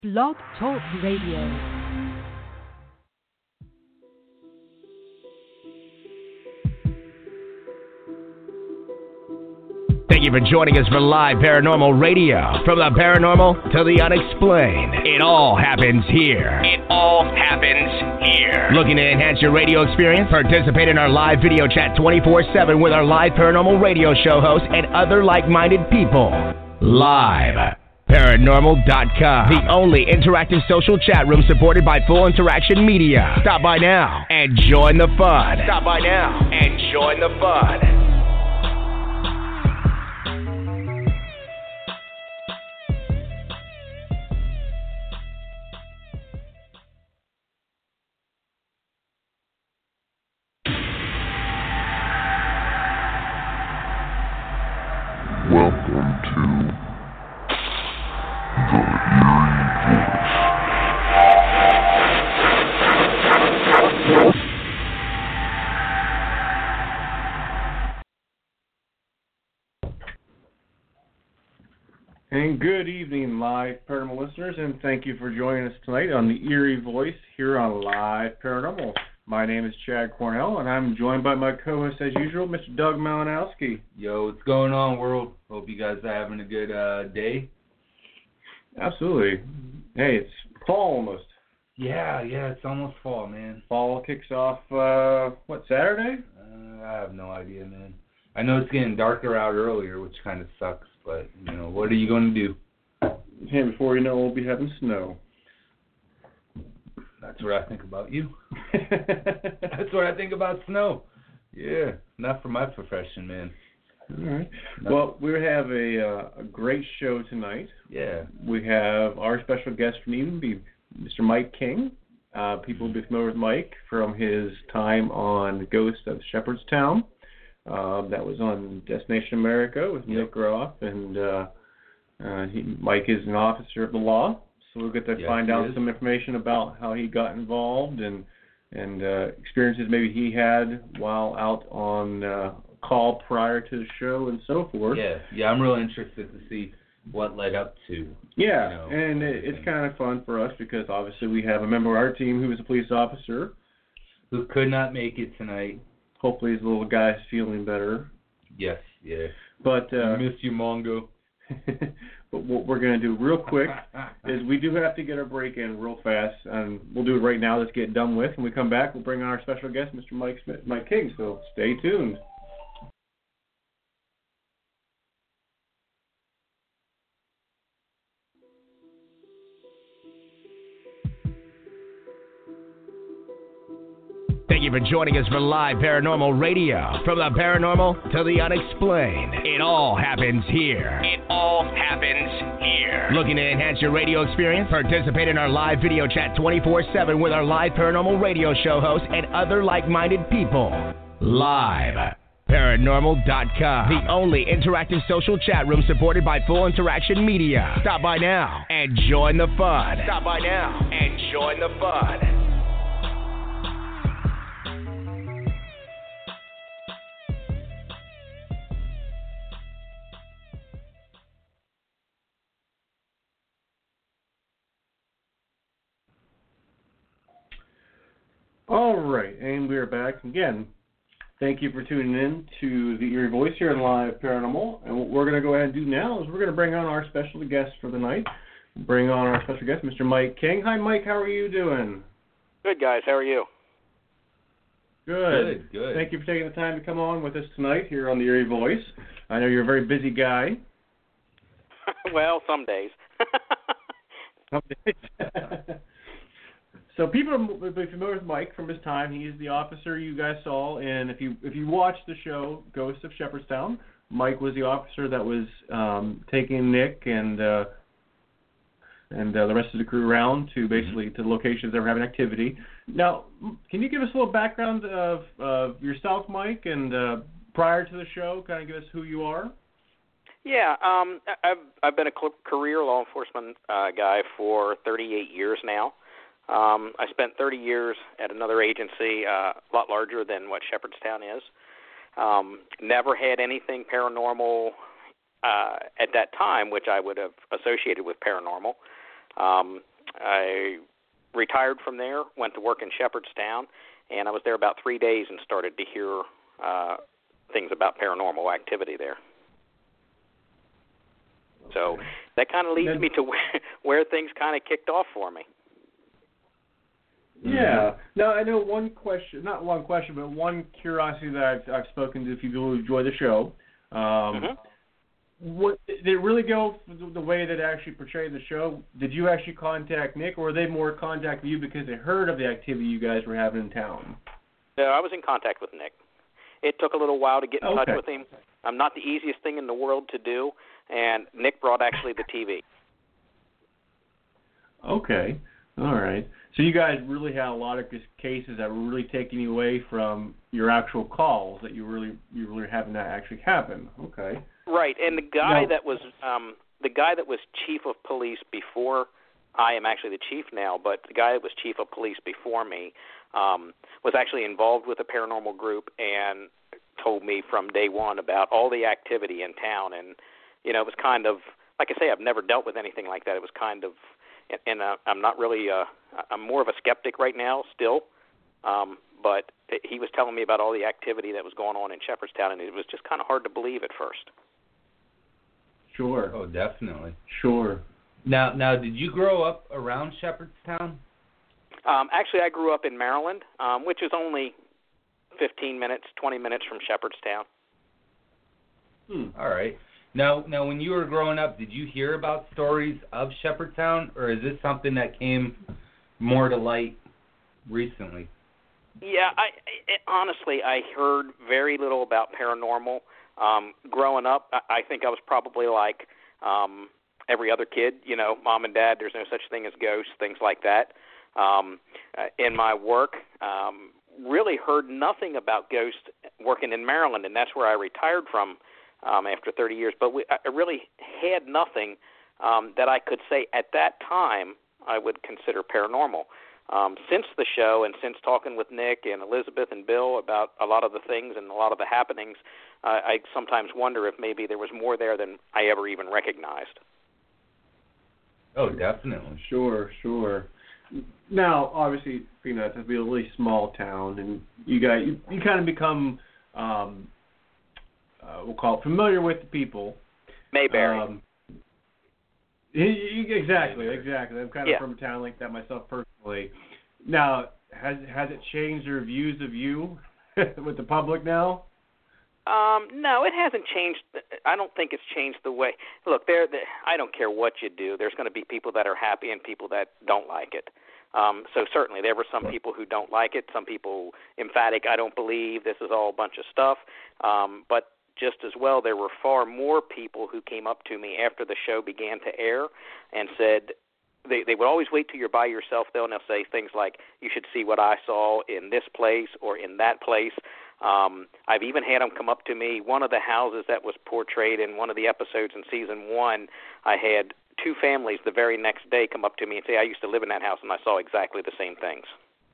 Blog Talk Radio. Thank you for joining us for Live Paranormal Radio. From the paranormal to the unexplained, it all happens here. It all happens here. Looking to enhance your radio experience? Participate in our live video chat 24/7 with our Live Paranormal Radio show hosts and other like-minded people. Live Paranormal.com, the only interactive social chat room supported by Full Interaction Media. Stop by now and join the fun. Stop by now and join the fun. And good evening, Live Paranormal listeners, and thank you for joining us tonight on the Eerie Voice here on Live Paranormal. My name is Chad Cornell, and I'm joined by my co-host, as usual, Mr. Doug Malinowski. Yo, what's going on, world? Hope you guys are having a good day. Absolutely. Hey, it's fall almost. Yeah, it's almost fall, man. Fall kicks off, Saturday? I have no idea, man. I know it's getting darker out earlier, which kind of sucks. But, what are you going to do? Hey, before you know, we'll be having snow. That's what I think about you. That's what I think about snow. Yeah, not for my profession, man. All right. Well, we have a great show tonight. Yeah. We have our special guest from evening, Mr. Mike King. People will be familiar with Mike from his time on Ghost of Shepherdstown. That was on Destination America with Nick Groff, and Mike is an officer of the law, so we'll get to find out some information about how he got involved and experiences maybe he had while out on call prior to the show and so forth. Yeah, I'm really interested to see what led up to. Yeah, and it's kind of fun for us because obviously we have a member of our team who is a police officer who could not make it tonight. Hopefully his little guy's feeling better. Yes, yeah. But I miss you, Mongo. But what we're going to do real quick is we do have to get our break in real fast, and we'll do it right now. Let's get it done with. When we come back, we'll bring on our special guest, Mr. Mike King. So stay tuned. Thank you for joining us for Live Paranormal Radio. From the paranormal to the unexplained, it all happens here. It all happens here. Looking to enhance your radio experience? Participate in our live video chat 24/7 with our Live Paranormal Radio show hosts and other like-minded people. Live Paranormal.com, the only interactive social chat room supported by Full Interaction Media. Stop by now and join the fun. Stop by now and join the fun. All right, and we're back again. Thank you for tuning in to the Eerie Voice here on Live Paranormal. And what we're going to go ahead and do now is we're going to bring on our special guest for the night. Bring on our special guest, Mr. Mike King. Hi, Mike. How are you doing? Good, guys. How are you? Good. Thank you for taking the time to come on with us tonight here on the Eerie Voice. I know you're a very busy guy. Well, some days. Some days. So people will be familiar with Mike from his time. He is the officer you guys saw, and if you watched the show Ghost of Shepherdstown, Mike was the officer that was taking Nick and the rest of the crew around to basically to the locations that were having activity. Now, can you give us a little background of yourself, Mike, and prior to the show, kind of give us who you are? Yeah, I've been a career law enforcement guy for 38 years now. I spent 30 years at another agency, a lot larger than what Shepherdstown is. Never had anything paranormal at that time, which I would have associated with paranormal. I retired from there, went to work in Shepherdstown, and I was there about 3 days and started to hear things about paranormal activity there. Okay. So that kind of leads me to where things kind of kicked off for me. Yeah. Now, I know one curiosity that I've spoken to a few people who enjoy the show. What did it really go the way that it actually portrayed the show? Did you actually contact Nick, or were they more contacting you because they heard of the activity you guys were having in town? I was in contact with Nick. It took a little while to get in touch with him. I'm not the easiest thing in the world to do, and Nick brought actually the TV. Okay. All right. So you guys really had a lot of cases that were really taking you away from your actual calls, that you were having that actually happen. Okay. Right, and the guy that was chief of police before, I am actually the chief now, but the guy that was chief of police before me was actually involved with a paranormal group and told me from day one about all the activity in town. And it was kind of, like I say, I've never dealt with anything like that. It was kind of, and I'm not really, I'm more of a skeptic right now still, but he was telling me about all the activity that was going on in Shepherdstown, and it was just kind of hard to believe at first. Sure. Oh, definitely. Sure. Now, did you grow up around Shepherdstown? Actually, I grew up in Maryland, which is only 15 minutes, 20 minutes from Shepherdstown. All right. Now, when you were growing up, did you hear about stories of Shepherdstown, or is this something that came more to light recently? Yeah, honestly, I heard very little about paranormal. Growing up, I think I was probably like every other kid, mom and dad, there's no such thing as ghosts, things like that. In my work, really heard nothing about ghosts working in Maryland, and that's where I retired from after 30 years. But I really had nothing that I could say at that time I would consider paranormal. Since the show and since talking with Nick and Elizabeth and Bill about a lot of the things and a lot of the happenings, I sometimes wonder if maybe there was more there than I ever even recognized. Oh, definitely. Sure. Now, obviously, it's a really small town, and you kind of become, we'll call it, familiar with the people. Mayberry. Exactly. I'm kind of from a town like that myself personally. Now, has it changed their views of you with the public now? No, it hasn't changed. I don't think it's changed the way. Look, I don't care what you do. There's going to be people that are happy and people that don't like it. So certainly there were some people who don't like it, some people emphatic, I don't believe, this is all a bunch of stuff. But just as well, there were far more people who came up to me after the show began to air and said, they would always wait till you're by yourself, though, and they'll say things like, you should see what I saw in this place or in that place. I've even had them come up to me. One of the houses that was portrayed in one of the episodes in season 1, I had 2 families the very next day come up to me and say, I used to live in that house and I saw exactly the same things.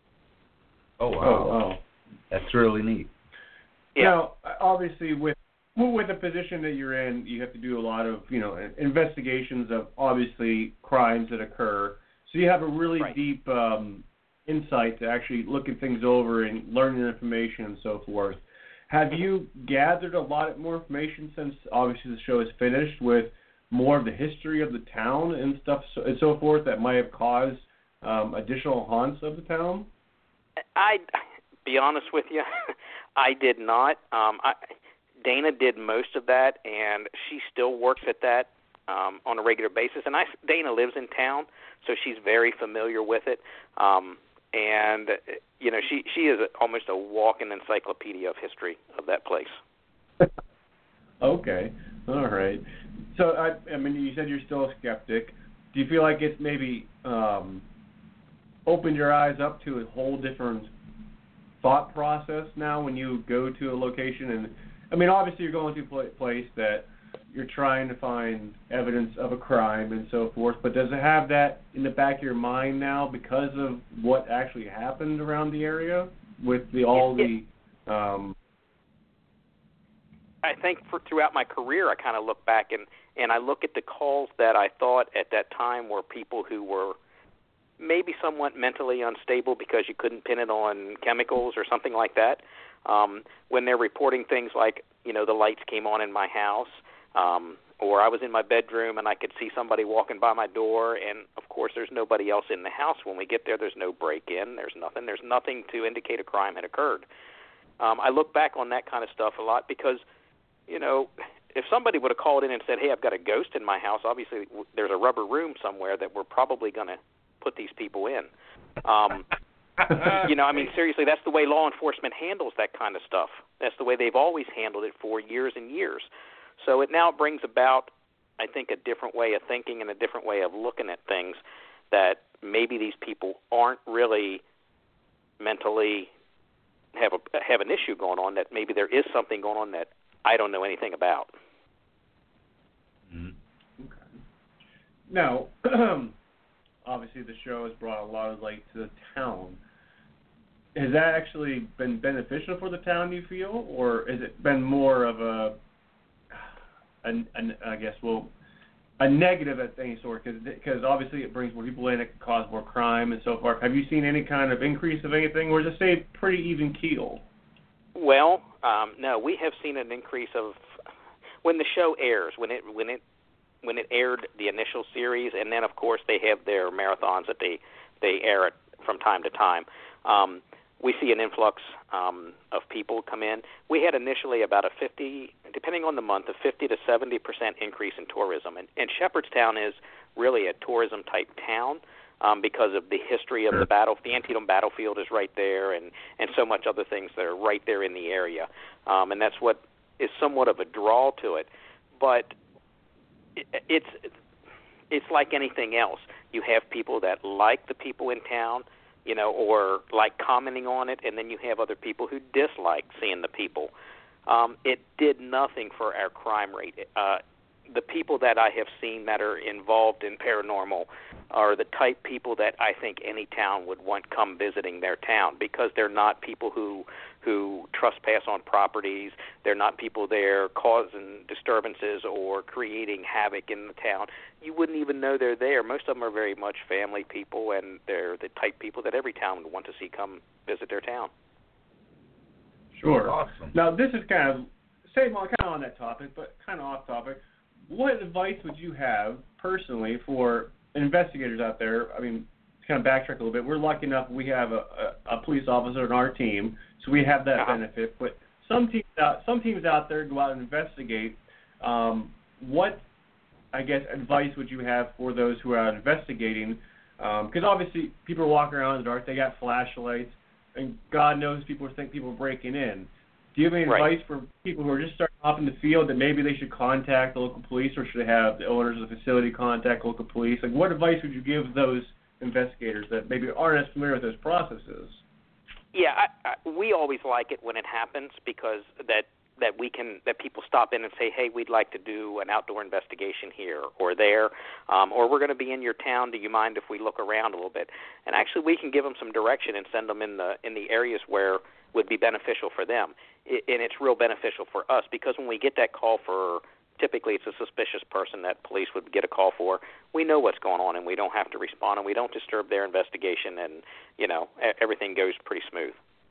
Oh, wow. That's really neat. Yeah. Now, obviously, with the position that you're in, you have to do a lot of, investigations of, obviously, crimes that occur. So you have a really deep insight to actually looking things over and learning information and so forth. Have you gathered a lot more information since, obviously, the show is finished with more of the history of the town and stuff and so forth that might have caused additional haunts of the town? I'd be honest with you, I did not. Dana did most of that, and she still works at that on a regular basis. And Dana lives in town, so she's very familiar with it. And she is almost a walking encyclopedia of history of that place. Okay, all right. So I mean, you said you're still a skeptic. Do you feel like it's maybe opened your eyes up to a whole different thought process now when you go to a location? And I mean, obviously you're going to a place that you're trying to find evidence of a crime and so forth, but does it have that in the back of your mind now because of what actually happened around the area with I think throughout my career I kind of look back and I look at the calls that I thought at that time were people who were maybe somewhat mentally unstable because you couldn't pin it on chemicals or something like that. When they're reporting things like, the lights came on in my house, or I was in my bedroom and I could see somebody walking by my door, and of course there's nobody else in the house. When we get there, there's no break-in, there's nothing to indicate a crime had occurred. I look back on that kind of stuff a lot because, if somebody would have called in and said, hey, I've got a ghost in my house, obviously there's a rubber room somewhere that we're probably going to put these people in. Seriously, that's the way law enforcement handles that kind of stuff. That's the way they've always handled it for years and years. So it now brings about, I think, a different way of thinking and a different way of looking at things, that maybe these people aren't really mentally have an issue going on, that maybe there is something going on that I don't know anything about. Okay. Now, obviously the show has brought a lot of light to the town. Has that actually been beneficial for the town, you feel, or has it been more of a negative at any sort? Because obviously it brings more people in, it can cause more crime and so forth. Have you seen any kind of increase of anything, or does it stay pretty even keel? Well, no, we have seen an increase of when the show airs, when it aired the initial series, and then of course they have their marathons that they air it from time to time. We see an influx of people come in. We had initially about a 50, depending on the month, a 50 to 70% increase in tourism. And Shepherdstown is really a tourism-type town because of the history of the battle. The Antietam battlefield is right there, and so much other things that are right there in the area. And that's what is somewhat of a draw to it. But it's like anything else. You have people that like the people in town, or like commenting on it, and then you have other people who dislike seeing the people. It did nothing for our crime rate. The people that I have seen that are involved in paranormal are the type people that I think any town would want come visiting their town, because they're not people who trespass on properties. They're not people there causing disturbances or creating havoc in the town. You wouldn't even know they're there. Most of them are very much family people, and they're the type people that every town would want to see come visit their town. Sure. Awesome. Now, this is kind of on that topic, but kind of off topic. What advice would you have personally for investigators out there? I mean, to kind of backtrack a little bit, we're lucky enough we have a police officer on our team, so we have that benefit. But some teams out there go out and investigate. What, I guess, advice would you have for those who are out investigating? Because obviously people are walking around in the dark, they got flashlights, and God knows people think people are breaking in. Do you have any advice for people who are just starting off in the field that maybe they should contact the local police, or should they have the owners of the facility contact local police? Like, what advice would you give those investigators that maybe aren't as familiar with those processes? Yeah, we always like it when it happens, because that people stop in and say, hey, we'd like to do an outdoor investigation here or there, or we're going to be in your town. Do you mind if we look around a little bit? And actually, we can give them some direction and send them in the areas where would be beneficial for them. And it's real beneficial for us, because when we get that call for, typically it's a suspicious person that police would get a call for, we know what's going on, and we don't have to respond, and we don't disturb their investigation, and, everything goes pretty smooth.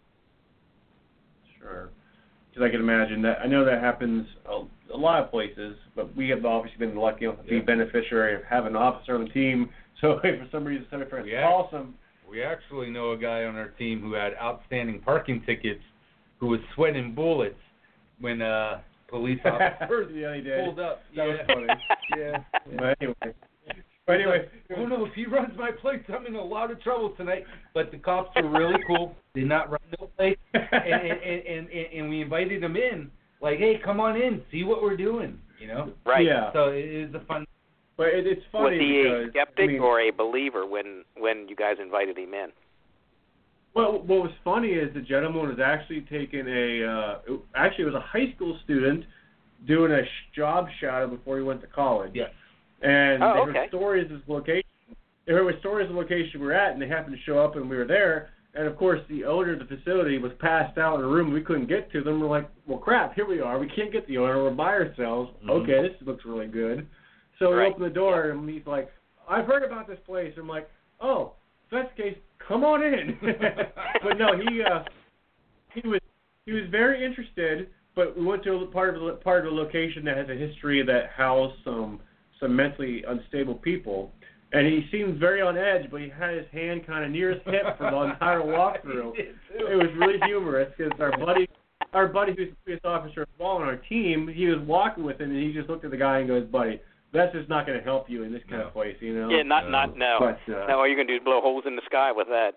Sure. Because I can imagine that. I know that happens a lot of places, but we have obviously been lucky enough to be beneficiary of having an officer on the team. So if for some reason somebody tries to call some... We actually know a guy on our team who had outstanding parking tickets, who was sweating bullets when police officers pulled up. That was funny. Yeah. But anyway. Oh no, if he runs my plates, I'm in a lot of trouble tonight. But the cops were really cool. Did not run no plates, and we invited him in. Like, hey, come on in, see what we're doing. Right. Yeah. So it is a fun. But it's funny. Was he because, a skeptic or a believer when you guys invited him in? Well, what was funny is the gentleman was actually taking it was a high school student doing a job shadow before he went to college. Yes. And there were stories of the location. There were stories of the location we were at, and they happened to show up, and we were there. And of course, the owner of the facility was passed out in a room. We couldn't get to them. We're like, well, crap, here we are. We can't get the owner. We're by ourselves. Mm-hmm. Okay, this looks really good. So we open the door, and he's like, I've heard about this place. I'm like, oh, Investigates, come on in. But no, he was very interested. But we went to a part of the location that has a history that housed some mentally unstable people, and he seemed very on edge. But he had his hand kind of near his hip for the entire walkthrough. It was really humorous because our buddy who's the police officer involved on our team, he was walking with him, and he just looked at the guy and goes, "Buddy, that's just not going to help you in this kind of place, you know." Yeah, no. But, no, all you're going to do is blow holes in the sky with that.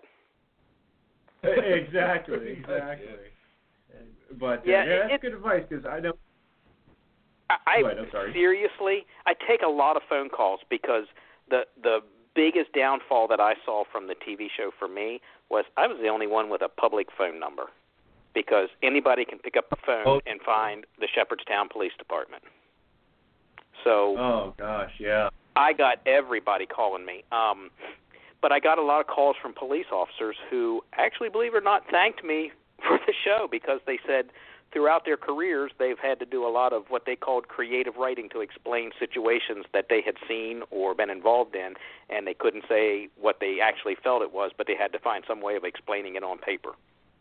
Exactly. But that's good advice because I know. I'm sorry. Seriously, I take a lot of phone calls because the biggest downfall that I saw from the TV show for me was I was the only one with a public phone number, because anybody can pick up the phone and find the Shepherdstown Police Department. So. Oh gosh, yeah. I got everybody calling me. But I got a lot of calls from police officers who actually, believe it or not, thanked me for the show, because they said throughout their careers they've had to do a lot of what they called creative writing to explain situations that they had seen or been involved in, and they couldn't say what they actually felt it was, but they had to find some way of explaining it on paper.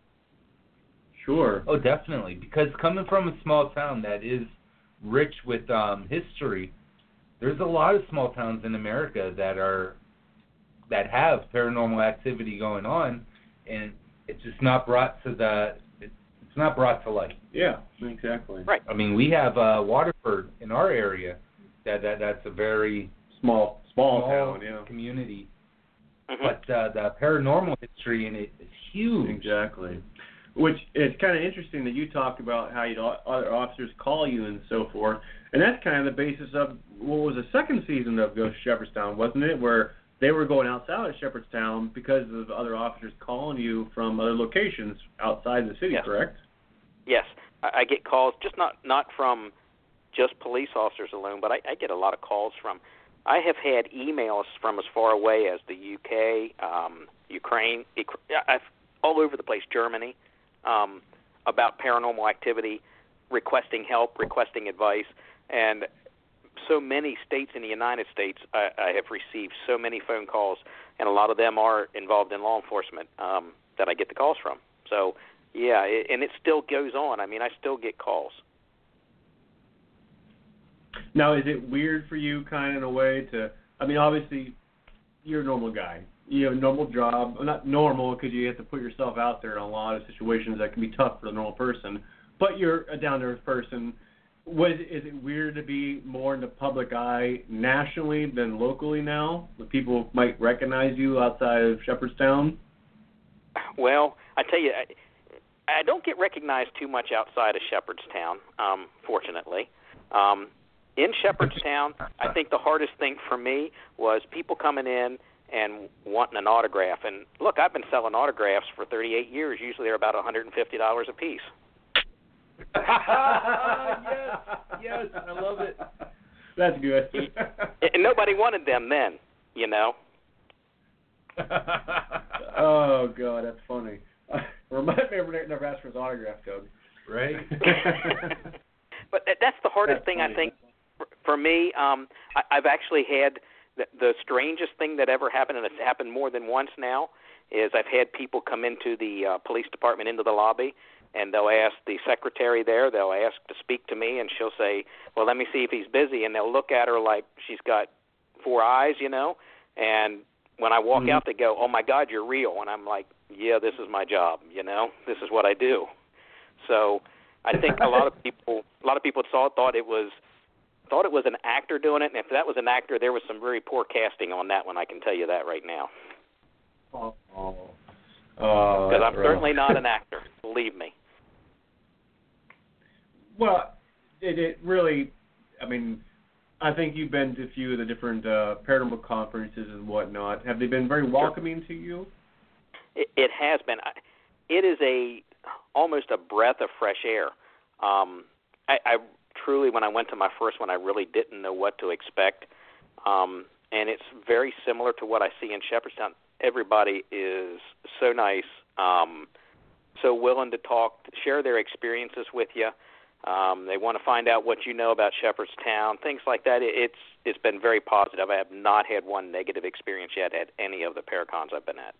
Sure. Oh, definitely, because coming from a small town that is rich with history, there's a lot of small towns in America that have paranormal activity going on, and it's just not brought to it's not brought to light. Yeah, exactly. Right. I mean, we have Waterford in our area that's a very small town, yeah. community. Mm-hmm. But the paranormal history in it is huge. Exactly. Which is kind of interesting that you talk about how other officers call you and so forth, and that's kind of the basis of what was the second season of Ghost Shepherdstown, wasn't it? Where they were going outside of Shepherdstown because of other officers calling you from other locations outside the city, yes. Correct? Yes. I get calls, just not from just police officers alone, but I get a lot of calls from, I have had emails from as far away as the UK, Ukraine, all over the place, Germany, about paranormal activity, requesting help, requesting advice, and so many states in the United States, I have received so many phone calls, and a lot of them are involved in law enforcement that I get the calls from. So, yeah, and it still goes on. I mean, I still get calls. Now, is it weird for you kind of in a way to, I mean, obviously, you're a normal guy. You have a normal job. Well, not normal because you have to put yourself out there in a lot of situations that can be tough for the normal person, but you're a down-to-earth person. Is it weird to be more in the public eye nationally than locally now? That people might recognize you outside of Shepherdstown? Well, I tell you, I don't get recognized too much outside of Shepherdstown, fortunately. In Shepherdstown, I think the hardest thing for me was people coming in and wanting an autograph. And look, I've been selling autographs for 38 years. Usually they're about $150 a piece. Yes, I love it. That's good. And nobody wanted them then, you know. Oh God, that's funny. Remind me of never asked for his autograph, Doug. Right. But that's the hardest thing, funny. I think, for me. I've actually had the strangest thing that ever happened, and it's happened more than once now, is I've had people come into the police department, into the lobby, and they'll ask the secretary there, they'll ask to speak to me, and she'll say, well, let me see if he's busy, and they'll look at her like she's got four eyes, you know, and when I walk out, they go, oh, my God, you're real, and I'm like, yeah, this is my job, you know, this is what I do. So I think a lot of people thought it was an actor doing it, and if that was an actor, there was some very poor casting on that one, I can tell you that right now. Because I'm certainly not an actor, believe me. Well, it really, I mean, I think you've been to a few of the different paranormal conferences and whatnot. Have they been very welcoming to you? It has been. It is almost a breath of fresh air. I truly, when I went to my first one, I really didn't know what to expect. And it's very similar to what I see in Shepherdstown. Everybody is so nice, so willing to talk, share their experiences with you. They want to find out what you know about Shepherdstown, things like that. It's been very positive. I have not had one negative experience yet at any of the Paracons I've been at.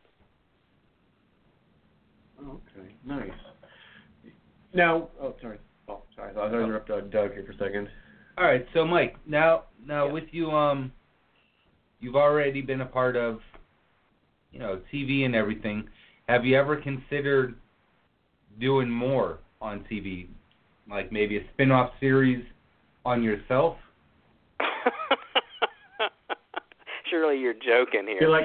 Okay, nice. Now, sorry. I thought I interrupted Doug here for a second. All right, so Mike, now Yeah. with you, you've already been a part of, TV and everything. Have you ever considered doing more on TV, like maybe a spin-off series on yourself? Surely you're joking here. You're like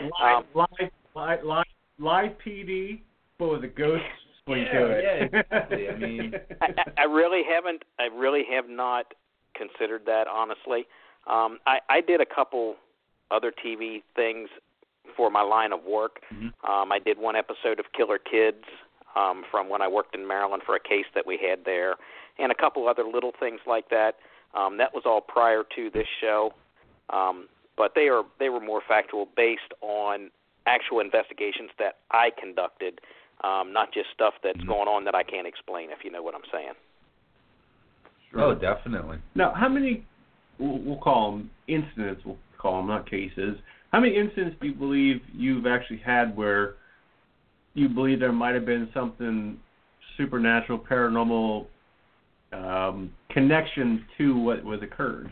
live PD, but with a ghost swing to it. Yeah, exactly. I mean, I really haven't. I really have not considered that, honestly. I did a couple other TV things for my line of work. Mm-hmm. I did one episode of Killer Kids from when I worked in Maryland for a case that we had there, and a couple other little things like that. That was all prior to this show, but they were more factual, based on actual investigations that I conducted, not just stuff that's going on that I can't explain, if you know what I'm saying. Sure. Oh, definitely. Now, how many, we'll call them incidents, we'll call them, not cases, how many incidents do you believe you've actually had where you believe there might have been something supernatural, paranormal connection to what was occurred?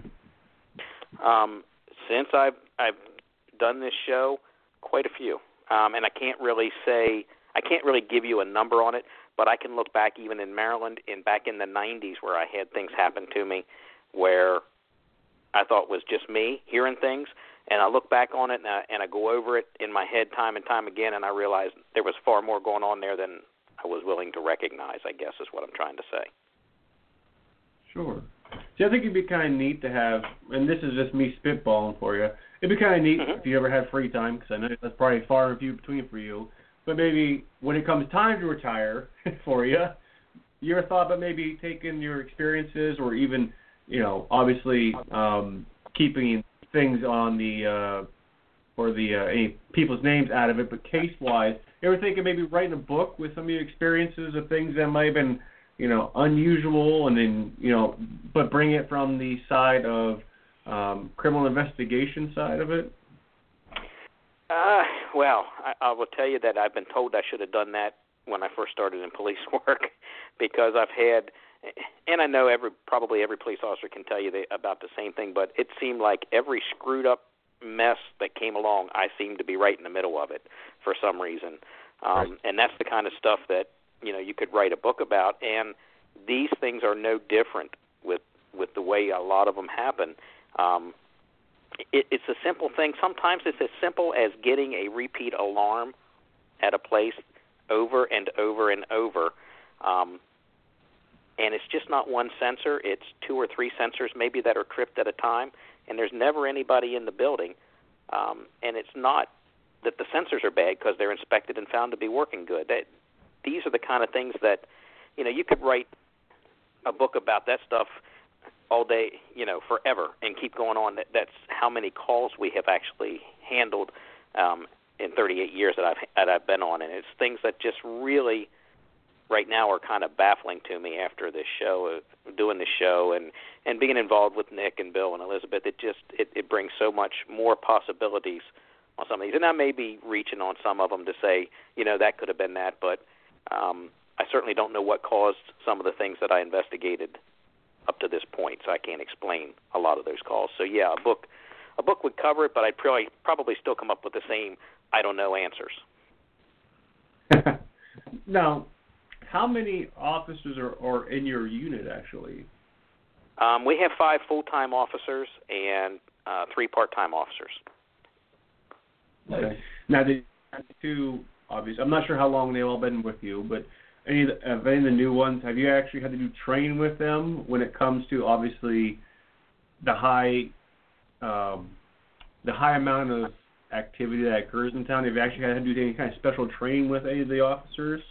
Since I've done this show, quite a few, and I can't really give you a number on it, but I can look back even in Maryland, back in the 90s, where I had things happen to me where I thought was just me hearing things, and I look back on it and I go over it in my head time and time again, and I realize there was far more going on there than I was willing to recognize, I guess is what I'm trying to say. Sure. See, I think it'd be kind of neat to have, and this is just me spitballing for you, it'd be kind of neat if you ever had free time, because I know that's probably far and few between for you, but maybe when it comes time to retire for you, you ever thought about maybe taking your experiences, or even, obviously keeping things on the any people's names out of it, but case-wise, you ever think of maybe writing a book with some of your experiences of things that might have been, unusual, and then, but bring it from the side of criminal investigation side of it? Well, I will tell you that I've been told I should have done that when I first started in police work, because I've had, and I know probably every police officer can tell you about the same thing, but it seemed like every screwed up mess that came along, I seemed to be right in the middle of it for some reason. Right. And that's the kind of stuff that, you could write a book about, and these things are no different with the way a lot of them happen. It's a simple thing. Sometimes it's as simple as getting a repeat alarm at a place over and over and over. And it's just not one sensor. It's 2 or 3 sensors maybe that are tripped at a time, and there's never anybody in the building. And it's not that the sensors are bad, because they're inspected and found to be working good. These are the kind of things that, you could write a book about that stuff all day, forever, and keep going on. That's how many calls we have actually handled in 38 years that I've been on, and it's things that just really, right now, are kind of baffling to me after this show, doing this show, and being involved with Nick and Bill and Elizabeth. It brings so much more possibilities on some of these, and I may be reaching on some of them to say, that could have been that, but I certainly don't know what caused some of the things that I investigated up to this point, so I can't explain a lot of those calls. So yeah, a book would cover it, but I'd probably still come up with the same I don't know answers. Now, how many officers are in your unit actually? We have 5 full-time officers and 3 part-time officers. Okay. Now, the 2, obviously, I'm not sure how long they've all been with you, but any of the new ones, have you actually had to do training with them when it comes to, obviously, the high amount of activity that occurs in town? Have you actually had to do any kind of special training with any of the officers?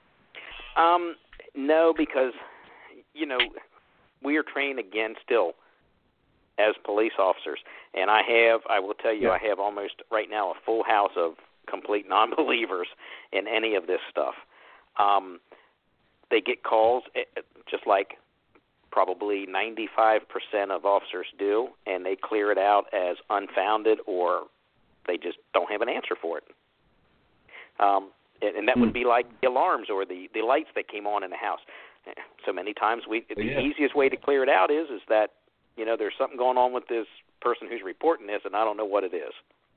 No, because, we are trained again still as police officers. And I will tell you, I have almost right now a full house of complete non-believers in any of this stuff. They get calls, just like probably 95% of officers do, and they clear it out as unfounded, or they just don't have an answer for it. And that would be like the alarms or the lights that came on in the house. So many times the easiest way to clear it out is that, there's something going on with this person who's reporting this, and I don't know what it is.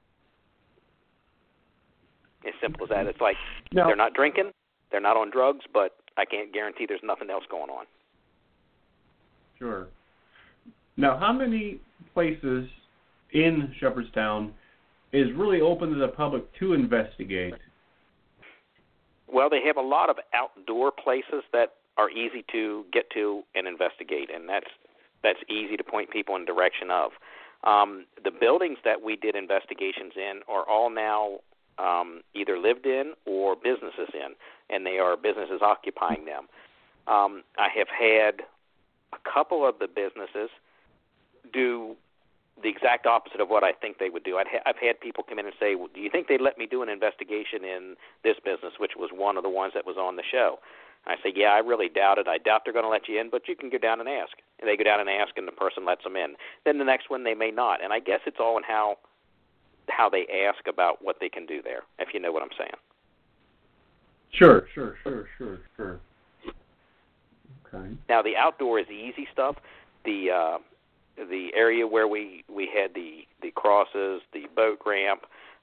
As simple as that. It's like they're not drinking, they're not on drugs, but I can't guarantee there's nothing else going on. Sure. Now, how many places in Shepherdstown is really open to the public to investigate? Well, they have a lot of outdoor places that are easy to get to and investigate, and that's easy to point people in the direction of. The buildings that we did investigations in are all now either lived in or businesses in, and they are businesses occupying them. I have had a couple of the businesses do the exact opposite of what I think they would do. I've had people come in and say, well, do you think they'd let me do an investigation in this business, which was one of the ones that was on the show? I say, yeah, I really doubt it. I doubt they're going to let you in, but you can go down and ask. And they go down and ask, and the person lets them in. Then the next one, they may not. And I guess it's all in how they ask about what they can do there, if you know what I'm saying. Sure. Okay. Now, the outdoor is the easy stuff. The area where we had the crosses, the boat ramp,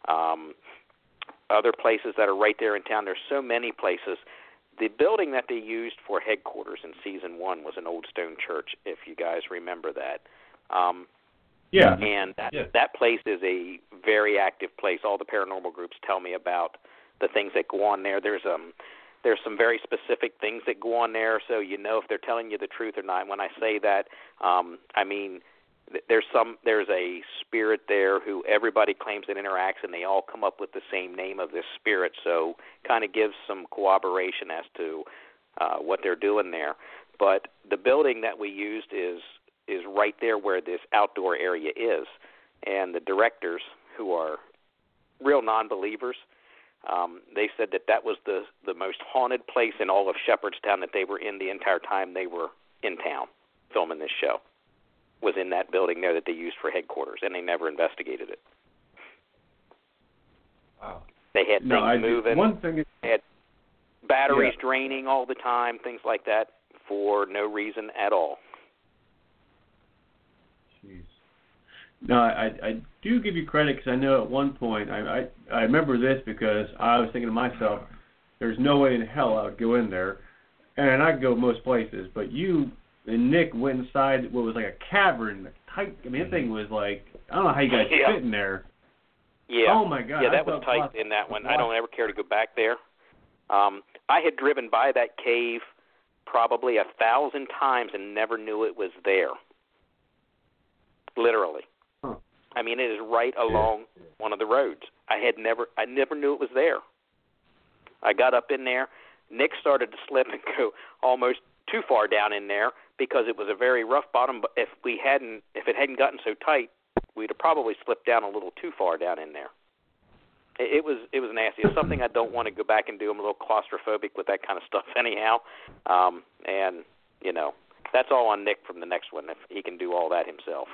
other places that are right there in town. There's so many places. The building that they used for headquarters in season 1 was an old stone church, if you guys remember that. Yeah. And that place is a very active place. All the paranormal groups tell me about the things that go on there. There's some very specific things that go on there, so you know if they're telling you the truth or not. And when I say that, I mean there's a spirit there who everybody claims that interacts, and they all come up with the same name of this spirit, so kind of gives some corroboration as to what they're doing there. But the building that we used is right there where this outdoor area is, and the directors, who are real non-believers, they said that was the most haunted place in all of Shepherdstown that they were in the entire time they were in town filming this show, was in that building there that they used for headquarters, and they never investigated it. Wow. They had things moving. One thing is, they had batteries draining all the time, things like that, for no reason at all. Jeez. No, I do give you credit, because I know at one point, I remember this because I was thinking to myself, there's no way in hell I would go in there, and I'd go most places, but you and Nick went inside what was like a cavern, tight. I mean, that thing was like, I don't know how you guys fit in there. Yeah. Oh my God. Yeah, that was tight in that one. I don't ever care to go back there. I had driven by that cave probably 1,000 times and never knew it was there. Literally. Huh. I mean, it is right along one of the roads. I never knew it was there. I got up in there. Nick started to slip and go almost too far down in there because it was a very rough bottom. But if it hadn't gotten so tight, we'd have probably slipped down a little too far down in there. It was nasty. It's something I don't want to go back and do. I'm a little claustrophobic with that kind of stuff anyhow. And, that's all on Nick from the next one, if he can do all that himself.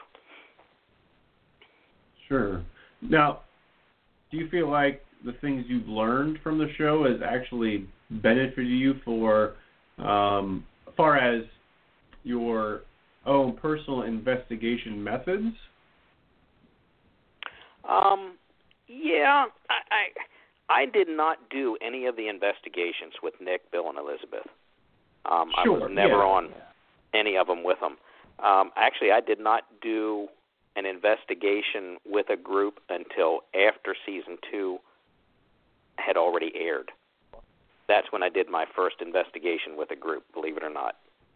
Sure. Now, do you feel like the things you've learned from the show has actually benefited you for as far as your own personal investigation methods? Yeah, I did not do any of the investigations with Nick, Bill, and Elizabeth. I was never on any of them with them. Actually, I did not do an investigation with a group until after season 2 had already aired. That's when I did my first investigation with a group, believe it or not.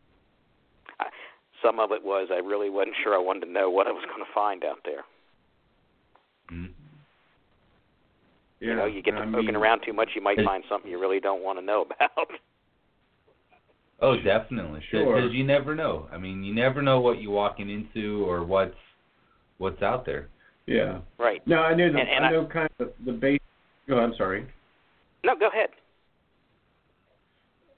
Some of it was I really wasn't sure. I wanted to know what I was going to find out there. Mm-hmm. Yeah, you get to poking around too much, you might find something you really don't want to know about. Oh, definitely. Sure. Because you never know. I mean, you never know what you're walking into or what's out there. Yeah. Right. No, I know kind of the base. Oh, I'm sorry. No, go ahead.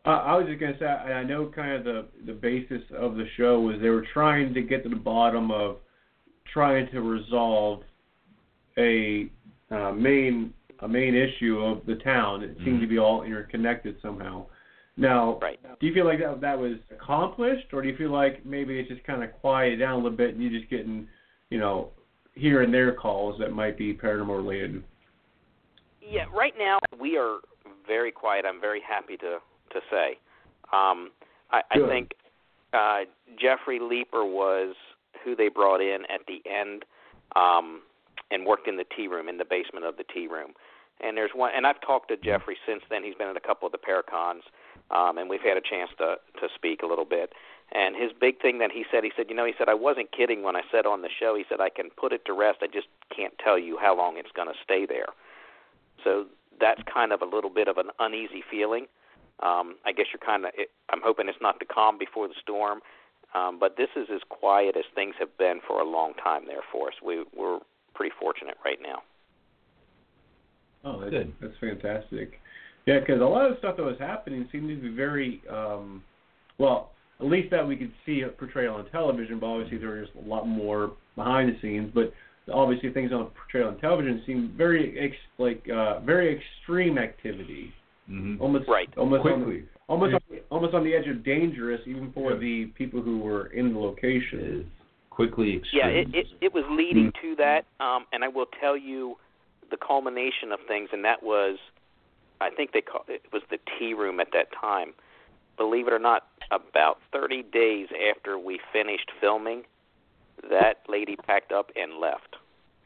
I was just going to say, I know kind of the basis of the show was they were trying to get to the bottom of trying to resolve a main issue of the town. It seemed to be all interconnected somehow. Now, do you feel like that was accomplished, or do you feel like maybe it's just kind of quieted down a little bit and you're just getting, here and there calls that might be paranormal related? Yeah, right now we are very quiet. I'm very happy to say. I think Jeffrey Leeper was who they brought in at the end and worked in the tea room, in the basement of the tea room. And there's one, and I've talked to Jeffrey since then. He's been at a couple of the Paracons, and we've had a chance to speak a little bit. And his big thing that he said, I wasn't kidding when I said on the show, he said, I can put it to rest, I just can't tell you how long it's going to stay there. So that's kind of a little bit of an uneasy feeling. I guess I'm hoping it's not the calm before the storm, but this is as quiet as things have been for a long time there for us. We're pretty fortunate right now. Oh, that's fantastic. Yeah, because a lot of the stuff that was happening seemed to be very, at least that we could see it portrayed on television, but obviously there was a lot more behind the scenes. But obviously things portrayed on television seemed very extreme activity. Mm-hmm. Almost quickly. Almost on the edge of dangerous, even for the people who were in the location. Quickly extreme. Yeah, it was leading to that, and I will tell you the culmination of things, and that was, I think it was the tea room at that time. Believe it or not, about 30 days after we finished filming, that lady packed up and left.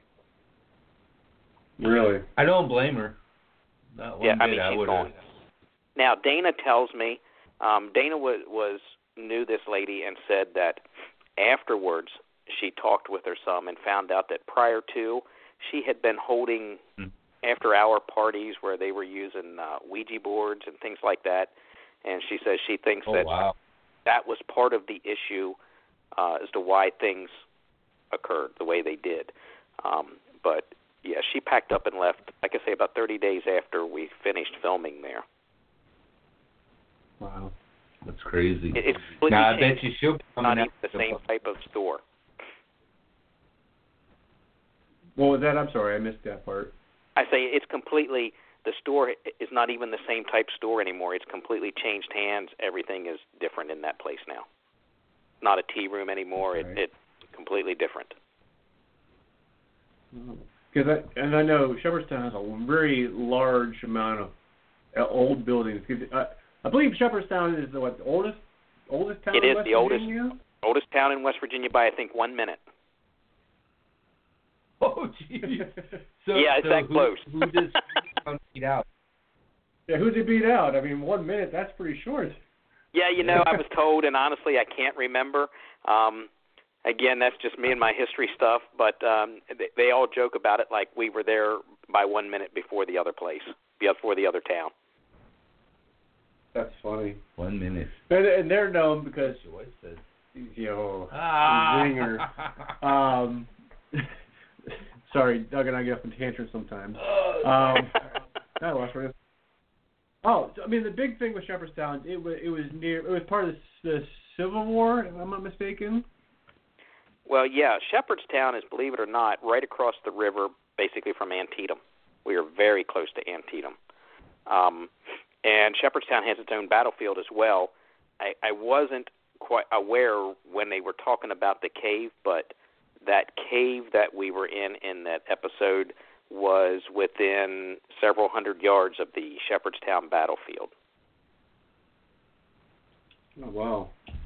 Really? I don't blame her. She's gone. Now, Dana tells me, Dana knew this lady and said that afterwards she talked with her some and found out that prior to, she had been holding after-hour parties where they were using Ouija boards and things like that, and she says she thinks that was part of the issue as to why things occurred the way they did. But, yeah, she packed up and left, like I say, about 30 days after we finished filming there. Wow. That's crazy. It's now, I bet you she'll be not even the same type of store. What was that? I'm sorry, I missed that part. I say it's completely, the store is not even the same type store anymore. It's completely changed hands. Everything is different in that place now. Not a tea room anymore. Okay. It's completely different. Because I know Shepherdstown has a very large amount of old buildings. I believe Shepherdstown is the oldest town in West Virginia? Oldest town in West Virginia by, I think, 1 minute. Oh, geez. It's that close. Who does beat out? Yeah, who's he beat out? I mean, 1 minute, that's pretty short. Yeah, I was told, and honestly, I can't remember. Again, that's just me and my history stuff, but they all joke about it like we were there by 1 minute before the other place, before the other town. That's funny. 1 minute. And they're known because, zinger. Sorry, Doug and I get up in tantrums sometimes. I lost my. Oh, I mean, the big thing with Shepherdstown, it was part of the Civil War, if I'm not mistaken. Well, yeah, Shepherdstown is, believe it or not, right across the river, basically from Antietam. We are very close to Antietam. And Shepherdstown has its own battlefield as well. I wasn't quite aware when they were talking about the cave, but that cave that we were in that episode was within several hundred yards of the Shepherdstown battlefield. Oh, wow.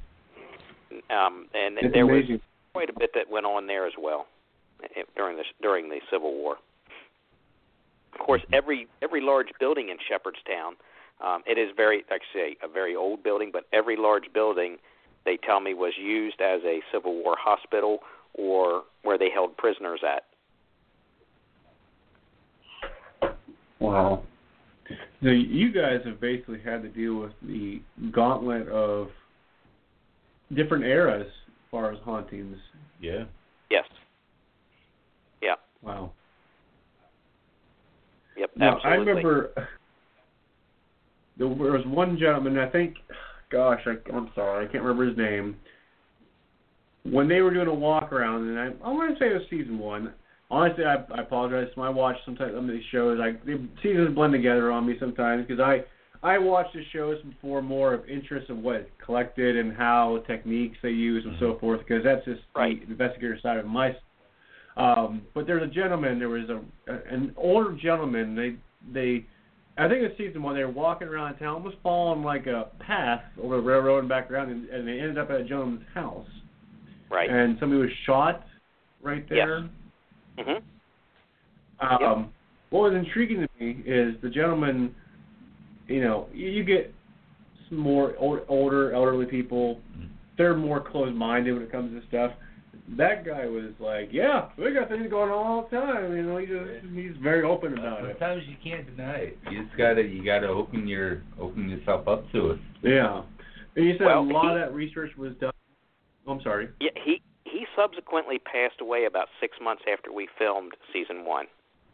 And there was quite a bit that went on there as well during the Civil War. Of course, every large building in Shepherdstown, it is a very old building, but every large building, they tell me, was used as a Civil War hospital or where they held prisoners at. Wow. So you guys have basically had to deal with the gauntlet of different eras as far as hauntings. Yeah. Yes. Yeah. Wow. Yep, now, absolutely. there was one gentleman, I think, gosh, I'm sorry, I can't remember his name. When they were doing a walk around, and I want to say it was season 1. Honestly, I apologize. When I watch sometimes some of these shows, the seasons blend together on me sometimes because I watch the shows for more of interest of what is collected and how techniques they use and so forth, because that's just the investigator side of my. But there's a gentleman. There was an older gentleman. They I think it's season 1. They were walking around town, almost following like a path over the railroad and back around, and they ended up at a gentleman's house. Right. And somebody was shot right there. Yes. Mm-hmm. What was intriguing to me is the gentleman. You get some more older, elderly people. They're more closed-minded when it comes to stuff. That guy was like, yeah, we got things going on all the time. He's very open about it. Sometimes you can't deny it. You gotta open yourself up to it. Yeah. And you said a lot of that research was done. Oh, I'm sorry. Yeah, he subsequently passed away about 6 months after we filmed season 1.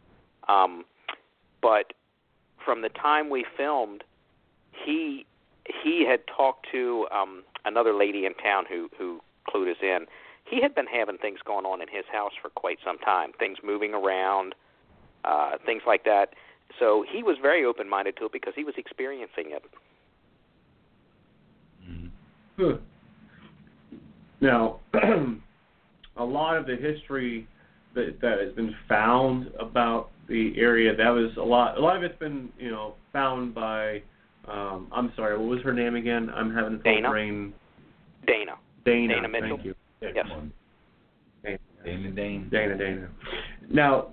But from the time we filmed, he had talked to another lady in town who clued us in. He had been having things going on in his house for quite some time, things moving around, things like that. So he was very open-minded to it because he was experiencing it. Mm-hmm. Now, a lot of the history that has been found about the area, that was a lot of it's been, found by, I'm sorry, what was her name again? I'm having a brain. Dana Mitchell. Thank you. Yes. Dana. Now,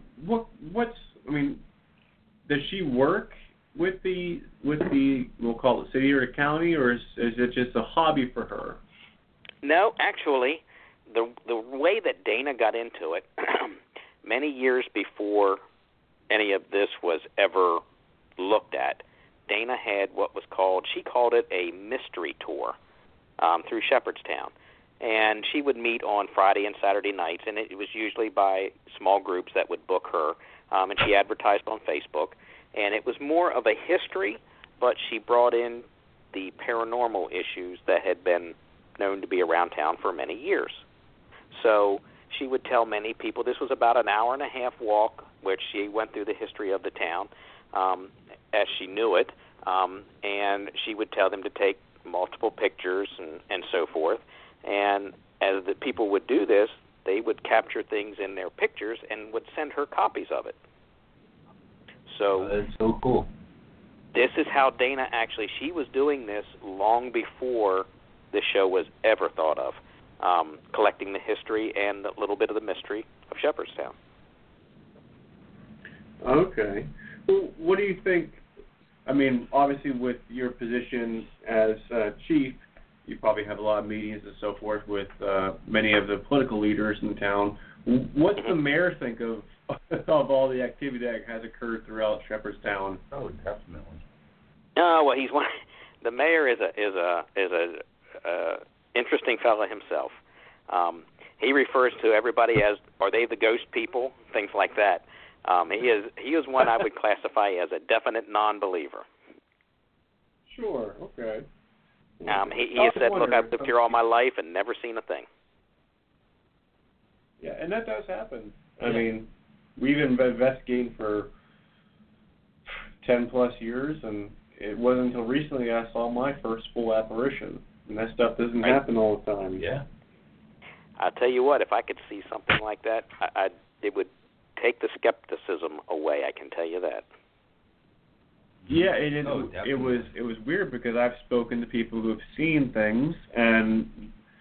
does she work with the we'll call it city or county, or is it just a hobby for her? No, actually, the way that Dana got into it, many years before any of this was ever looked at, Dana had what was called, she called it a mystery tour through Shepherdstown. And she would meet on Friday and Saturday nights, and it was usually by small groups that would book her, and she advertised on Facebook. And it was more of a history, but she brought in the paranormal issues that had been known to be around town for many years. So she would tell many people, this was about an hour-and-a-half walk, which she went through the history of the town as she knew it, and she would tell them to take multiple pictures and so forth. And as the people would do this, they would capture things in their pictures and would send her copies of it. So that's so cool. This is how Dana she was doing this long before the show was ever thought of, collecting the history and a little bit of the mystery of Shepherdstown. Okay. Well, what do you think? I mean, obviously with your position as chief, you probably have a lot of meetings and so forth with many of the political leaders in town. What's the mayor think of all the activity that has occurred throughout Shepherdstown? Oh, definitely. Well, he's one. The mayor is a interesting fellow himself. He refers to everybody as, are they the ghost people? Things like that. He is one I would classify as a definite non-believer. Sure. Okay. He has said, look, I've lived here all my life and never seen a thing. Yeah, and that does happen. I mean, we've been investigating for 10-plus years, and it wasn't until recently I saw my first full apparition. And that stuff doesn't happen all the time. Yeah. I'll tell you what, if I could see something like that, it would take the skepticism away, I can tell you that. Yeah, it was weird because I've spoken to people who have seen things, and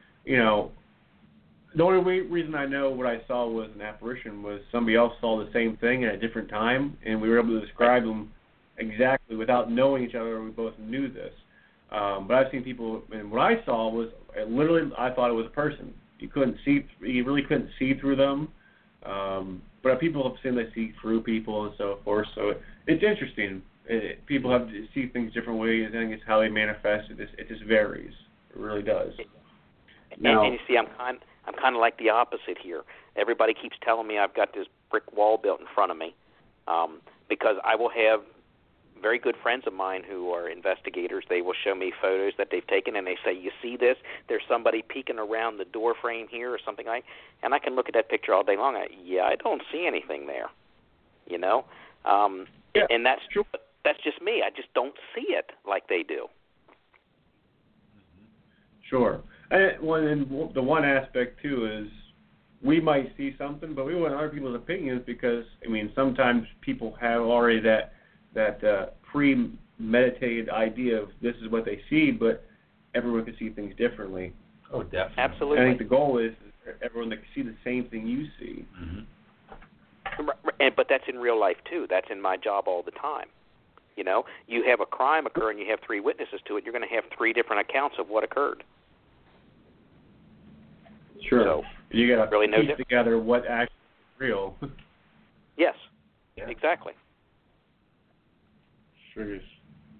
the only reason I know what I saw was an apparition was somebody else saw the same thing at a different time, and we were able to describe them exactly without knowing each other. We both knew this, but I've seen people, and what I saw was literally I thought it was a person. You really couldn't see through them, but people have seen they see through people and so forth. So it's interesting. People have to see things different ways. I think it's how they manifest. It just varies. It really does. Now, and you see, I'm kind of like the opposite here. Everybody keeps telling me I've got this brick wall built in front of me because I will have very good friends of mine who are investigators, they will show me photos that they've taken, and they say, you see this? There's somebody peeking around the door frame here or something like that. And I can look at that picture all day long. I don't see anything there, you know? Yeah, and that's true. That's just me. I just don't see it like they do. Sure. And the one aspect, too, is we might see something, but we want other people's opinions because, I mean, sometimes people have already that premeditated idea of this is what they see, but everyone can see things differently. Oh, definitely. Absolutely. I think the goal is everyone to see the same thing you see. But that's in real life, too. That's in my job all the time. You know, you have a crime occur and you have 3 witnesses to it, you're going to have 3 different accounts of what occurred. Sure. So, you got to really piece together what actually is real. Yes, yeah. Exactly. Sure is.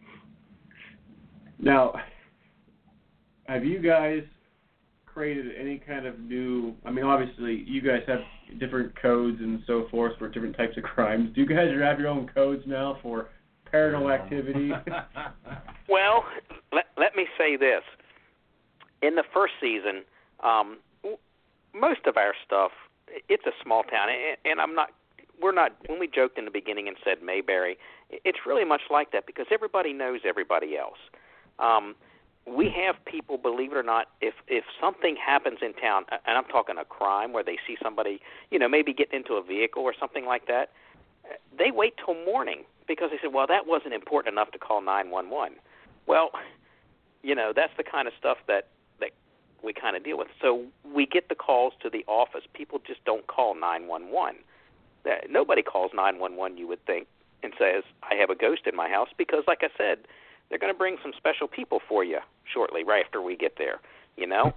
Now, have you guys created any kind of new, I mean, obviously, you guys have different codes and so forth for different types of crimes. Do you guys have your own codes now for paranormal activity? Well, let me say this. In the first season, most of our stuff, it's a small town, and we're not, when we joked in the beginning and said Mayberry, it's really much like that because everybody knows everybody else. We have people, believe it or not, if something happens in town, and I'm talking a crime where they see somebody, you know, maybe getting into a vehicle or something like that, they wait till morning because they said, well, that wasn't important enough to call 911. Well, you know, that's the kind of stuff that we kind of deal with. So we get the calls to the office. People just don't call 911. Nobody calls 911, you would think, and says, I have a ghost in my house because, like I said, they're going to bring some special people for you shortly, right after we get there, you know?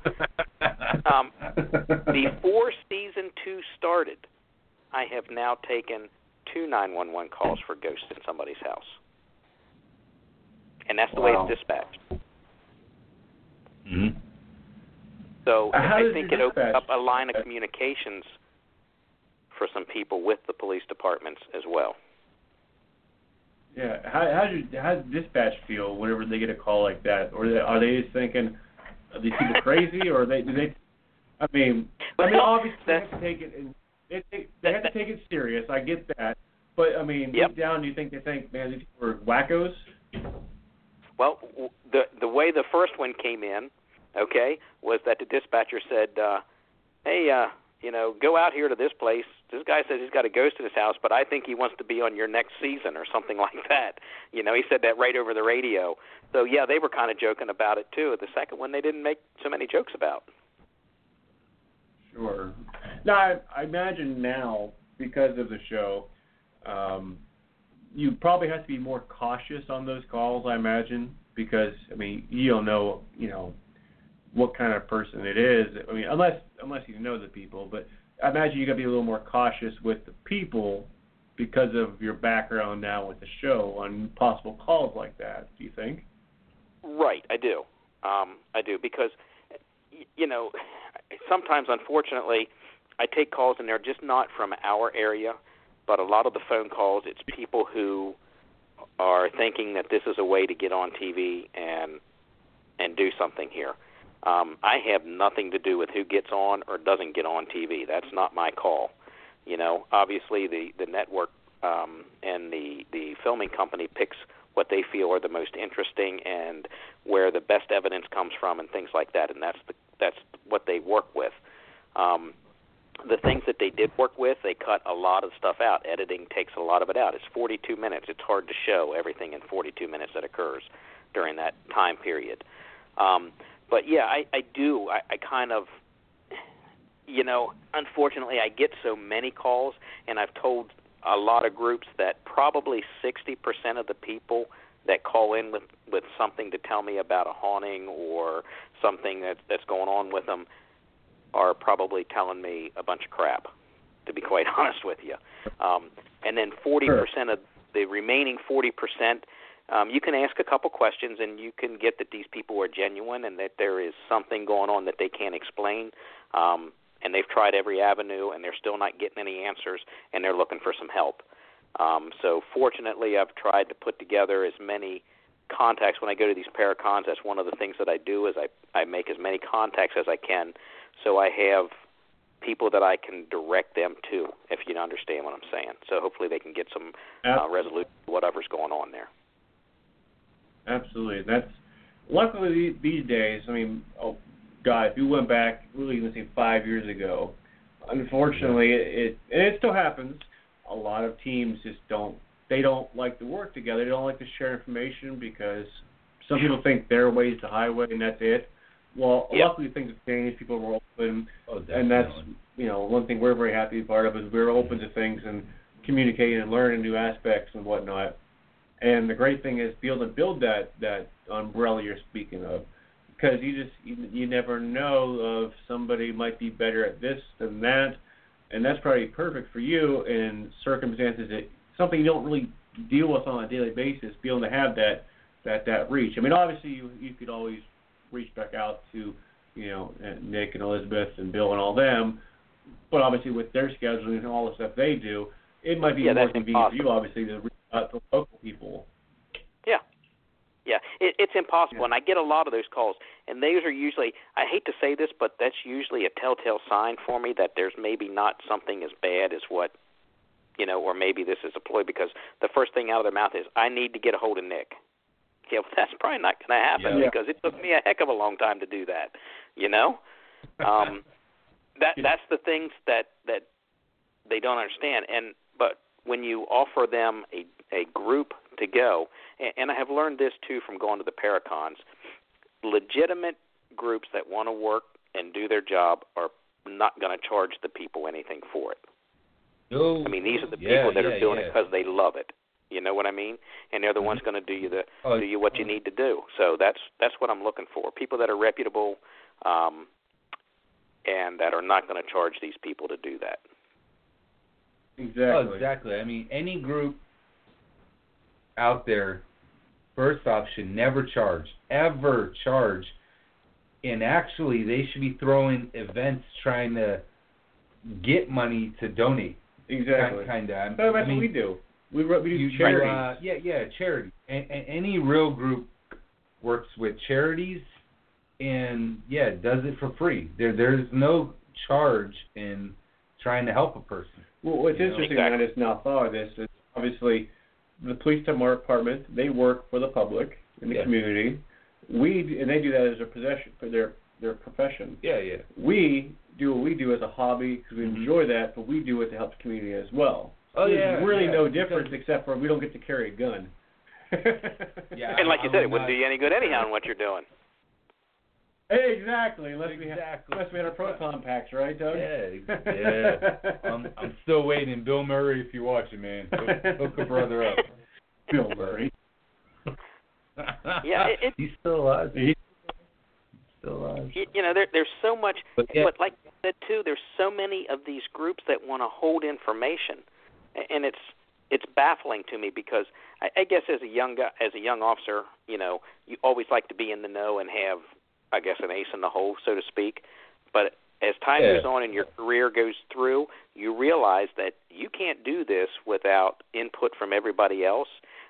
Before season 2 started, I have now taken 2 911 calls for ghosts in somebody's house. And that's the way it's dispatched. Mm-hmm. So I think it opens up a line of communications for some people with the police departments as well. Yeah, how does dispatch feel whenever they get a call like that? Or are they just thinking, are these people crazy, or do they? I mean, obviously they have to take it, and they have to take it serious. I get that, but I mean, deep down, do you think they think, man, these people are wackos? Well, the way the first one came in, okay, was that the dispatcher said, hey, you know, go out here to this place. This guy says he's got a ghost in his house, but I think he wants to be on your next season or something like that. You know, he said that right over the radio. So, yeah, they were kind of joking about it, too. The second one they didn't make so many jokes about. Sure. Now, I imagine now, because of the show, you probably have to be more cautious on those calls, I imagine, because, I mean, you don't know, you know, what kind of person it is. I mean, unless you know the people, but I imagine you got to be a little more cautious with the people because of your background now with the show on possible calls like that. Do you think? Right, I do. I do because, you know, sometimes, unfortunately, I take calls and they're just not from our area, but a lot of the phone calls, it's people who are thinking that this is a way to get on TV and do something here. I have nothing to do with who gets on or doesn't get on TV. That's not my call. You know, obviously the network and the filming company picks what they feel are the most interesting and where the best evidence comes from and things like that, and that's what they work with. The things that they did work with, they cut a lot of stuff out. Editing takes a lot of it out. It's 42 minutes. It's hard to show everything in 42 minutes that occurs during that time period. But, yeah, I do. I kind of, you know, unfortunately I get so many calls, and I've told a lot of groups that probably 60% of the people that call in with something to tell me about a haunting or something that's going on with them are probably telling me a bunch of crap, to be quite honest with you. And then 40% of the remaining 40%, you can ask a couple questions and you can get that these people are genuine and that there is something going on that they can't explain. And they've tried every avenue and they're still not getting any answers and they're looking for some help. So fortunately, I've tried to put together as many contacts when I go to these paracons. That's one of the things that I do is I make as many contacts as I can, so I have people that I can direct them to, if you understand what I'm saying. So hopefully they can get some resolution to whatever's going on there. Absolutely. That's luckily these days. I mean, oh God, if you went back, really, let's say 5 years ago, unfortunately, it still happens. A lot of teams just don't like to work together. They don't like to share information because some people think their way is the highway and that's it. Well, luckily things have changed. People are open, and that's one thing we're very happy to be part of is we're open to things and communicating and learning new aspects and whatnot. And the great thing is be able to build that umbrella you're speaking of, because you never know of somebody might be better at this than that, and that's probably perfect for you in circumstances that something you don't really deal with on a daily basis. Be able to have that reach. I mean, obviously you could always reach back out to Nick and Elizabeth and Bill and all them, but obviously with their scheduling and all the stuff they do, it might be more convenient for you obviously to reach out to local people. Yeah, it's impossible, and I get a lot of those calls, and those are usually, I hate to say this, but that's usually a telltale sign for me that there's maybe not something as bad as what, or maybe this is a ploy, because the first thing out of their mouth is, I need to get a hold of Nick. Yeah, well, that's probably not going to happen because it took me a heck of a long time to do that, That's the things that they don't understand, but when you offer them a group to go, and I have learned this too from going to the Paracons, legitimate groups that want to work and do their job are not going to charge the people anything for it. No. I mean, these are the people that are doing it because they love it. You know what I mean? And they're the ones going to do you what you need to do. So that's what I'm looking for. People that are reputable and that are not going to charge these people to do that. Exactly. Oh, exactly. I mean, any group out there, first off, should never charge, ever charge. And actually, they should be throwing events trying to get money to donate. Exactly. Kind of. That's what we do. We do charities. Charity. And any real group works with charities and, does it for free. There's no charge in trying to help a person. Well, what's interesting, and I just now thought of this, is obviously the police department, they work for the public in the community. And they do that as their profession. Yeah. We do what we do as a hobby because we enjoy that, but we do it to help the community as well. Oh, There's really no difference except for we don't get to carry a gun. And like you said, it wouldn't do you any good anyhow in what you're doing. Exactly. Unless we had our proton packs, right, Doug? Yeah. I'm still waiting. Bill Murray, if you're watching, man, hook a brother up. Bill Murray. He's still alive. He's still alive. There's so much, but like you said too, there's so many of these groups that want to hold information, and it's baffling to me because I guess as a young officer, you always like to be in the know and have, I guess, an ace in the hole, so to speak. But as time goes on and your career goes through, you realize that you can't do this without input from everybody else,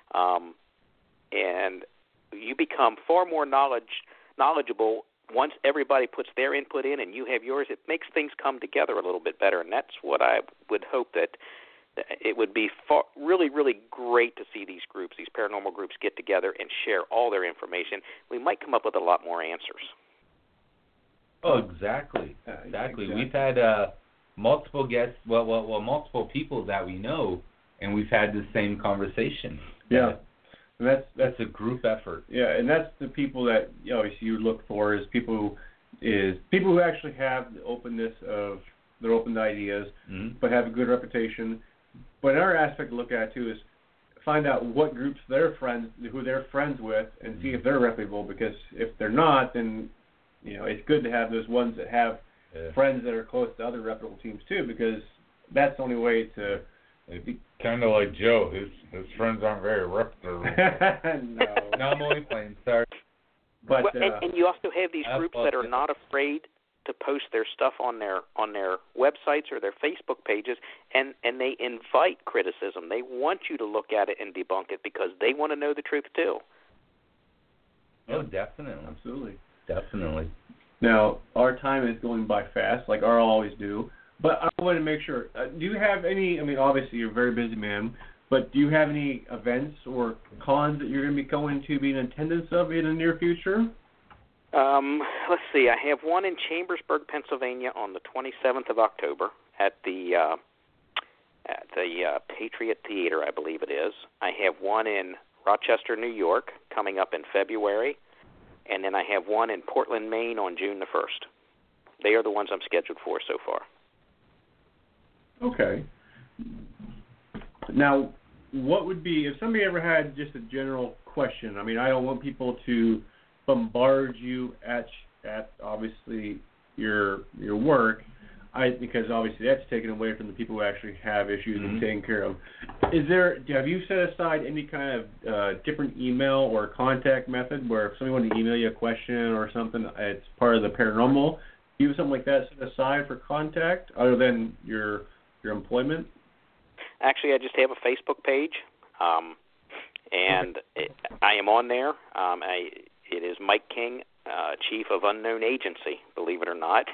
and you become far more knowledgeable once everybody puts their input in and you have yours. It makes things come together a little bit better, and that's what I would hope that it would be really, really great to see these groups, these paranormal groups, get together and share all their information. We might come up with a lot more answers. Oh, exactly. We've had multiple guests, multiple people that we know, and we've had the same conversation. Yeah. And that's a group effort. Yeah, and that's the people that obviously you look for is people who actually have the openness of they're open to ideas, but have a good reputation. But another aspect to look at too is find out what groups who they're friends with, and see if they're reputable. Because if they're not, then it's good to have those ones that have friends that are close to other reputable teams too. Because that's the only way to. Kind of like Joe, his friends aren't very reputable. No, I'm only playing. Sorry. But and you also have these groups that are not afraid to post their stuff on their websites or their Facebook pages, and they invite criticism. They want you to look at it and debunk it because they want to know the truth too. Oh, definitely. Absolutely. Definitely. Now, our time is going by fast, like ours always do. But I want to make sure, do you have any, I mean, obviously you're a very busy man, but do you have any events or cons that you're going to be going to be in attendance of in the near future? Let's see. I have one in Chambersburg, Pennsylvania on the 27th of October at the Patriot Theater, I believe it is. I have one in Rochester, New York, coming up in February. And then I have one in Portland, Maine on June the 1st. They are the ones I'm scheduled for so far. Okay. Now, what would be, if somebody ever had just a general question, I mean, I don't want people to bombard you at obviously your work, because obviously that's taken away from the people who actually have issues and taken care of. Have you set aside any kind of different email or contact method where if somebody wanted to email you a question or something, it's part of the paranormal, do you have something like that set aside for contact other than your employment? Actually, I just have a Facebook page, and I am on there. It is Mike King, Chief of Unknown Agency, believe it or not.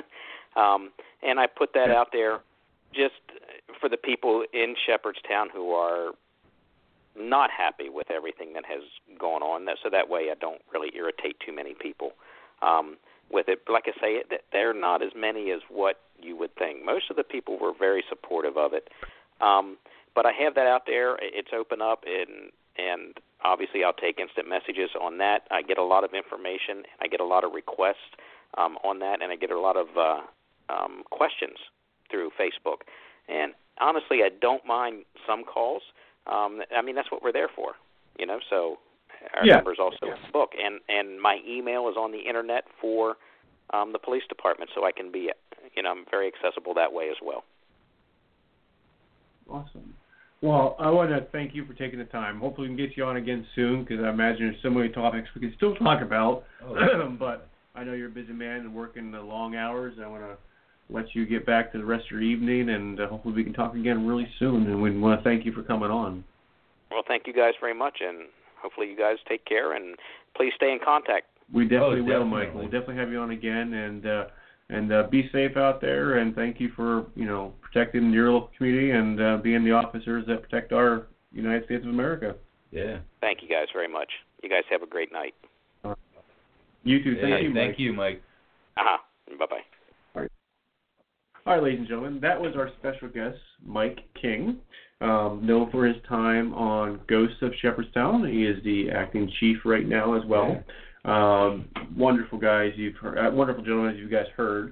And I put that out there just for the people in Shepherdstown who are not happy with everything that has gone on, so that way I don't really irritate too many people with it. But like I say, they're not as many as what you would think. Most of the people were very supportive of it. But I have that out there. It's open up, and obviously I'll take instant messages on that. I get a lot of information. I get a lot of requests on that, and I get a lot of questions through Facebook. And honestly, I don't mind some calls. I mean, that's what we're there for, so our number's also in the book. And my email is on the internet for the police department, so I can be, I'm very accessible that way as well. Awesome. Well, I want to thank you for taking the time. Hopefully we can get you on again soon, because I imagine there's so many topics we can still talk about. But I know you're a busy man and working the long hours. I want to let you get back to the rest of your evening, and hopefully we can talk again really soon. And we want to thank you for coming on. Well, thank you guys very much, and hopefully you guys take care, and please stay in contact. We definitely will, Mike. We'll definitely have you on again, and be safe out there, and thank you for, protecting your local community and being the officers that protect our United States of America. Yeah. Thank you guys very much. You guys have a great night. You too. Thank you, Mike. Thank you, Mike. Bye-bye. All right, ladies and gentlemen, that was our special guest, Mike King, known for his time on Ghosts of Shepherdstown. He is the acting chief right now as well. Wonderful guys, wonderful gentlemen, as you guys heard.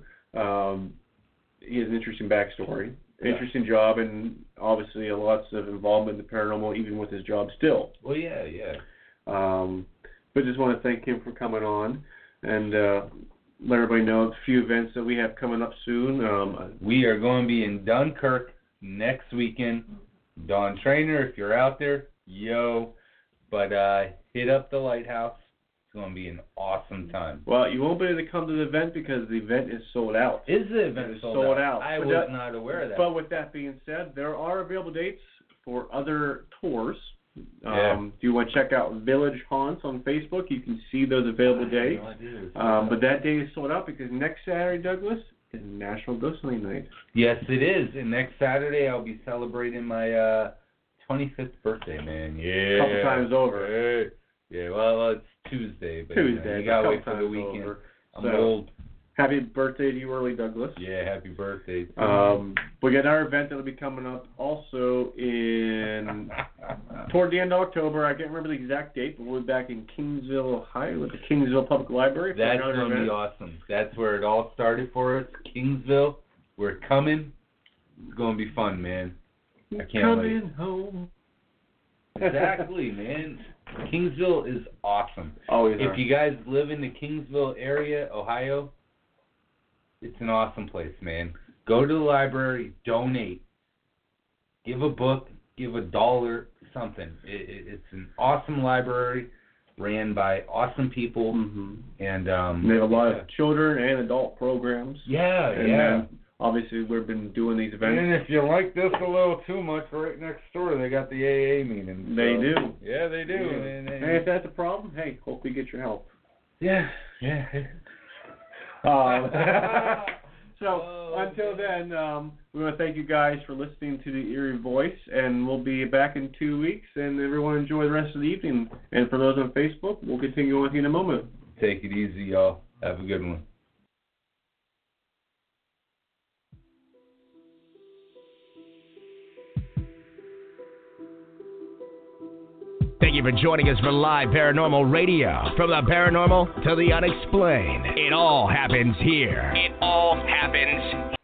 He has an interesting backstory, interesting job, and obviously lots of involvement in the paranormal, even with his job still. Well, yeah. But just want to thank him for coming on and let everybody know a few events that we have coming up soon. We are going to be in Dunkirk next weekend. Dawn Trainer, if you're out there, but hit up the Lighthouse. It's going to be an awesome time. Well, you won't be able to come to the event because the event is sold out. Is the event sold out? I was not aware of that. But with that being said, there are available dates for other tours. If you want to check out Village Haunts on Facebook, you can see those available dates. But that day is sold out because next Saturday, Douglas, is National Ghost Hunting Night. Yes, it is. And next Saturday, I'll be celebrating my 25th birthday, man. Yeah. A couple times over. Yeah, well, it's Tuesday. But, Tuesday. You got to wait for the weekend. Over. I'm old. Happy birthday to you early, Douglas. Yeah, happy birthday. We got our event that will be coming up also toward the end of October. I can't remember the exact date, but we'll be back in Kingsville, Ohio, at the Kingsville Public Library. That's going to be awesome. That's where it all started for us, Kingsville. We're coming. It's going to be fun, man. I can't wait. Coming home. Exactly, man. Kingsville is awesome. Always. If you guys live in the Kingsville area, Ohio, it's an awesome place, man. Go to the library, donate, give a book, give $1, something. It's an awesome library. ran by awesome people, Mm-hmm. and They have a lot of children and adult programs. Yeah, And then, obviously, we've been doing these events. And if you like this a little too much, right next door they got the AA meeting. So. They do. Yeah, they do. Yeah. And if that's a problem, hey, hope we get your help. yeah. So until then, we want to thank you guys for listening to the Eerie Voice, and we'll be back in 2 weeks. And everyone enjoy the rest of the evening. And for those on Facebook, we'll continue with you in a moment. Take it easy, y'all. Have a good one. Thank you for joining us for live paranormal radio. From the paranormal to the unexplained, it all happens here. It all happens